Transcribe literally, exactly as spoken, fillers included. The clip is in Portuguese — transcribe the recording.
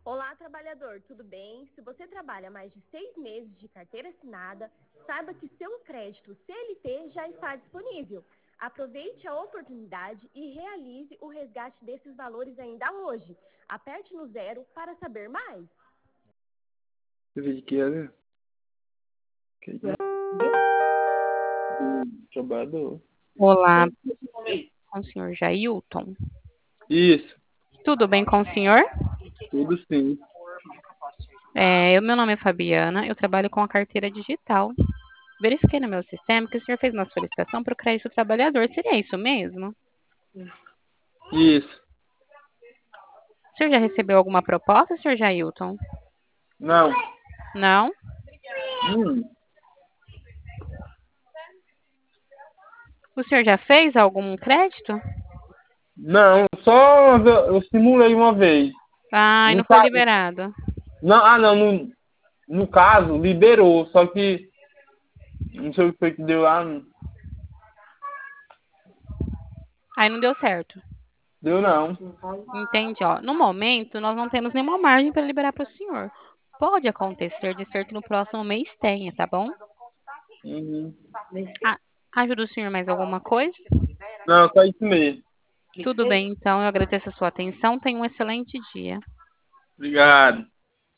Olá, trabalhador, tudo bem? Se você trabalha mais de seis meses de carteira assinada, saiba que seu crédito C L T já está disponível. Aproveite a oportunidade e realize o resgate desses valores ainda hoje. Aperte no zero para saber mais. Você vê de que era? Que é? Trabalhador. Olá, com o senhor Jailton. Isso, Tudo bem com o senhor? tudo sim. É, eu- meu nome é Fabiana, eu trabalho com a carteira digital. Verifiquei no meu sistema que o senhor fez uma solicitação para o crédito trabalhador. Seria isso mesmo? Isso. O senhor já recebeu alguma proposta, senhor Jailton? Não. Não? Hum, O senhor já fez algum crédito? não, só eu, eu simulei uma vez. Ah, e No não foi caso, liberado. não, ah, não, no, no caso, liberou, só que não sei o que foi que deu lá, não Aí não deu certo. deu não. Entende? Ó, no momento, nós não temos nenhuma margem para liberar para o senhor. Pode acontecer de ser que no próximo mês tenha, tá bom? Uhum. Ah, ajuda o senhor mais alguma coisa? Não, só isso mesmo. Tudo bem, então. Eu agradeço a sua atenção. Tenha um excelente dia. Obrigado.